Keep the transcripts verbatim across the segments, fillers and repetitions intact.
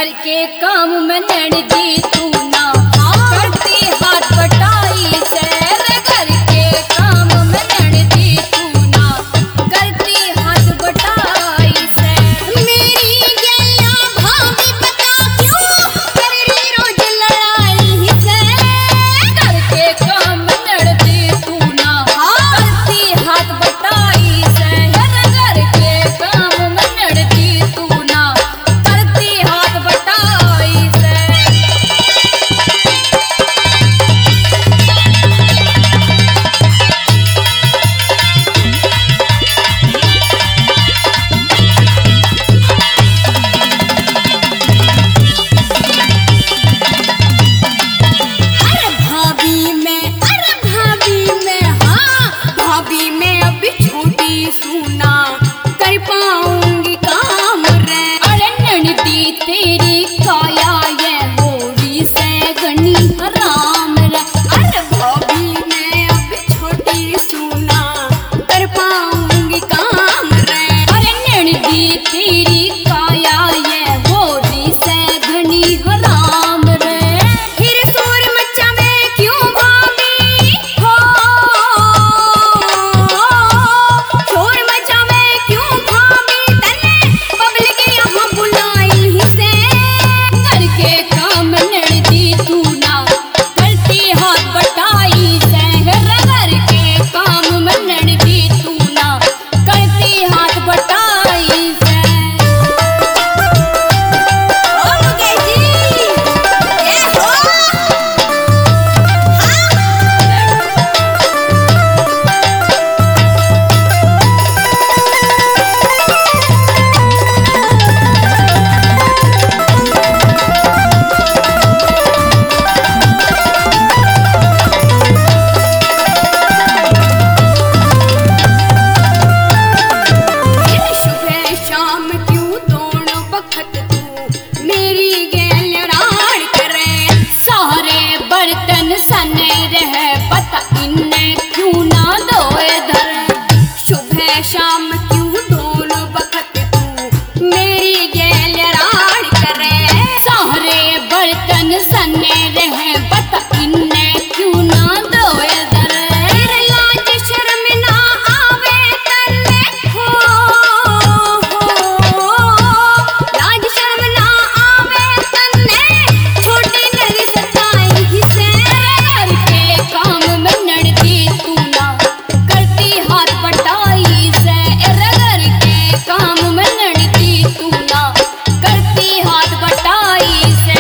घर के काम में नड़दी तू ना करती हाथ बटाई से रे घर के काम में नड़दी तू ना करती हाथ बटाई से मेरी गैया भाभी बता क्यों कर रही रोज लड़ाई से घर के काम में नड़दी तू ना करती हाथ बटाई से रे घर के काम में नड़दी तू ना करती हाथ बटाई से अरे भाभी में अरे भाभी में हाँ भाभी में अभी छोटी सूना कर पाऊंगी काम रे अरे नड़दी तेरी काया ये होरी से गनी हराम रे अरे भाभी में अभी छोटी सूना कर पाऊंगी काम रे अरे नड़दी तेरी काया ये होरी से घनी हराम रे फिर सूर मचा में क्यों भाभी हो शोर मचा में क्यों भाभी तने पब्लिक यहाँ बुलाई से घर के काम नड़दी तू ना करती हाथ बटाई से घर के काम में नड़दी तू ना करती हाथ बटाई से ओ मुकेश जी ये हो फिर सुबह शाम क्यों दोनों बखत तू मेरी गैल राड़ करे सारे बर्तन सने रहे पता इन्ने क्यों ना धोए धर सुबह शाम क्यों दोनों बखत तू मेरी गैल राड़ करे सारे बर्तन सने रहे पता इन्ने क्यों ना धोए धर फिर लाज शर्म ना आवे तन्ने हो हो लाज शर्म ना आवे तन्ने छोटी नरी सताई से घर के काम में नड़दी तू ना करती हाथ बटाई से घर के काम में नड़दी तू ना करती हाथ बटाई से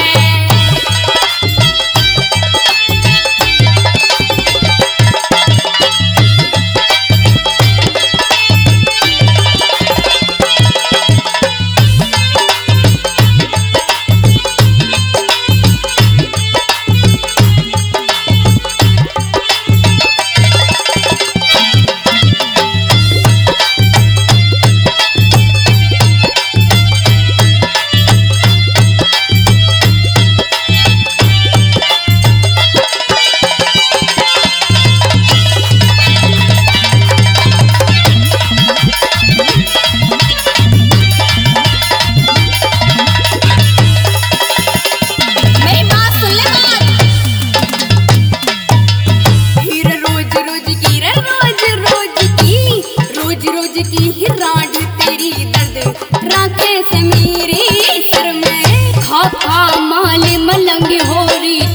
मेरी बात सुन ले बात फिर रोज रोज की रे रोज रोज की रोज रोज की ही राड तेरी दर्द राखे से मेरी सर में खा खा माल मलंग होरी